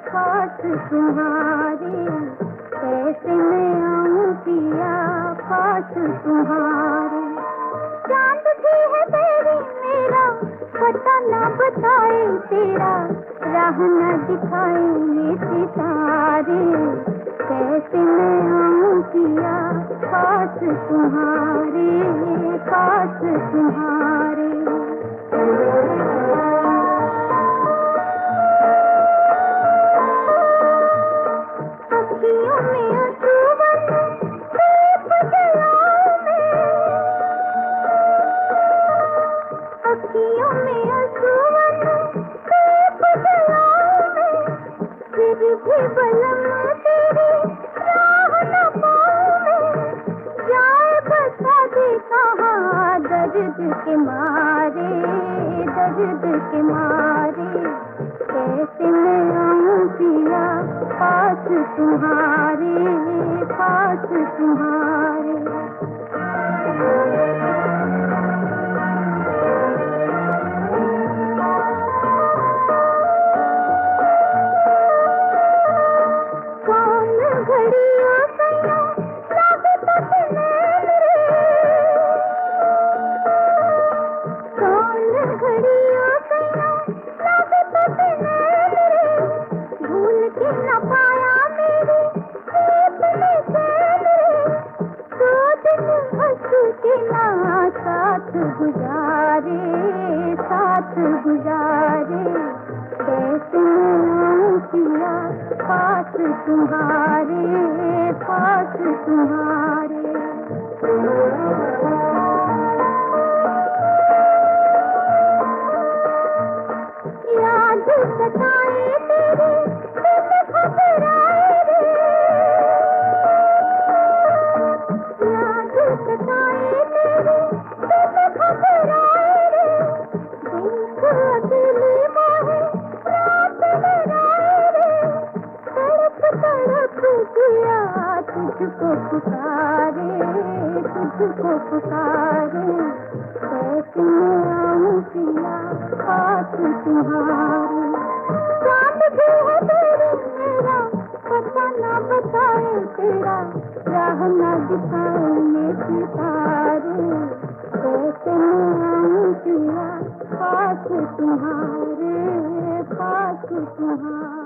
पास तुम्हारे, कैसे मैं आऊं पिया पास तुम्हारे। चांद भी है तेरी मेरा, पता ना बताए तेरा, राह न दिखाए ये सितारे, कैसे मैं आऊं पिया पास तुम्हारे, पास तुम्हारे। अखियों में अश्रुवन दीप जलाऊं मैं, अखियों में अश्रुवन दीप जलाऊं मैं, फिर भी बलम तेरी राह न पाऊं मैं। जाए बता दे कहाँ दर्द के मारे, दर्द के मारे, कैसे मैं आऊं पिया पास तुम्हारे, पास तुम्हारे। कौन घड़ियों सैया लागत नैन रे, कौन घड़ियों सैया लागत नैन रे, भूल के न पाया मेरी प्रीत में चैन रे। दो दिन हंस के ना साथ गुजारे, साथ गुजारे, कैसे मैं आऊं पिया पास तुम्हारे, पास तुम्हारे। याद सताए तेरी दिल घबराए रे, याद सताए तेरी दिल घबराए रे, दिन को अकेली मोहे रात डराए रे, तड़प तड़प दिया तुझको पुकारे, तुझको पुकारे, कैसे मैं आऊं पिया पास तुम्हारे। चांद भी है तेरी मेरा, पता ना बताए तेरा, राह ना दिखाए ये सितारे, कैसे मैं आऊं पिया पास तुम्हारे, पास तुम्हारे।